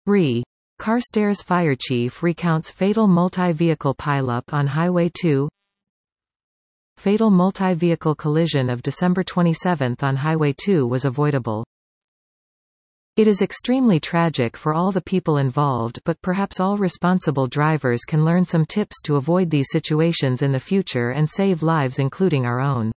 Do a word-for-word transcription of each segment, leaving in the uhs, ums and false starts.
R E. Carstairs fire chief recounts fatal multi-vehicle pileup on Highway two. Fatal multi-vehicle collision of December twenty-seventh on Highway two was avoidable. It is extremely tragic for all the people involved, but perhaps all responsible drivers can learn some tips to avoid these situations in the future and save lives, including our own.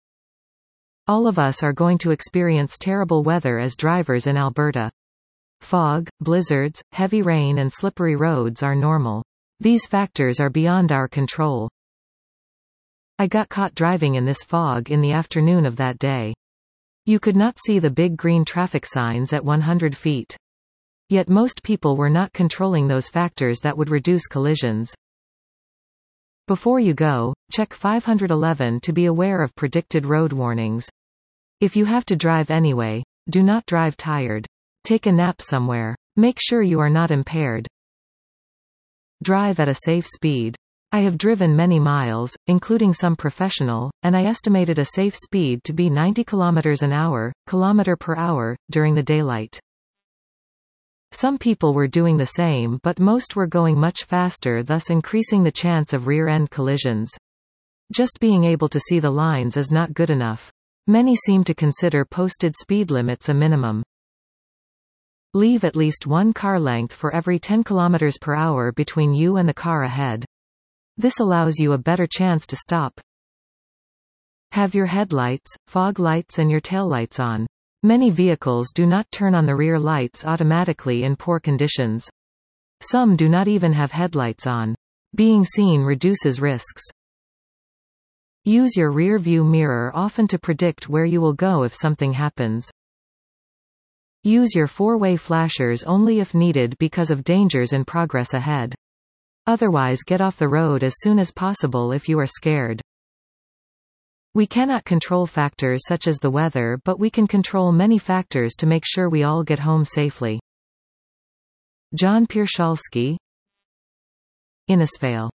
All of us are going to experience terrible weather as drivers in Alberta. Fog, blizzards, heavy rain and slippery roads are normal. These factors are beyond our control. I got caught driving in this fog in the afternoon of that day. You could not see the big green traffic signs at one hundred feet. Yet most people were not controlling those factors that would reduce collisions. Before you go, check five eleven to be aware of predicted road warnings. If you have to drive anyway, do not drive tired. Take a nap somewhere. Make sure you are not impaired. Drive at a safe speed. I have driven many miles, including some professional, and I estimated a safe speed to be ninety kilometers an hour, kilometer per hour, during the daylight. Some people were doing the same, but most were going much faster, thus increasing the chance of rear-end collisions. Just being able to see the lines is not good enough. Many seem to consider posted speed limits a minimum. Leave at least one car length for every ten kilometers per hour between you and the car ahead. This allows you a better chance to stop. Have your headlights, fog lights and your taillights on. Many vehicles do not turn on the rear lights automatically in poor conditions. Some do not even have headlights on. Being seen reduces risks. Use your rear view mirror often to predict where you will go if something happens. Use your four-way flashers only if needed because of dangers in progress ahead. Otherwise, get off the road as soon as possible if you are scared. We cannot control factors such as the weather, but we can control many factors to make sure we all get home safely. John Pierzchalski, Innisfail.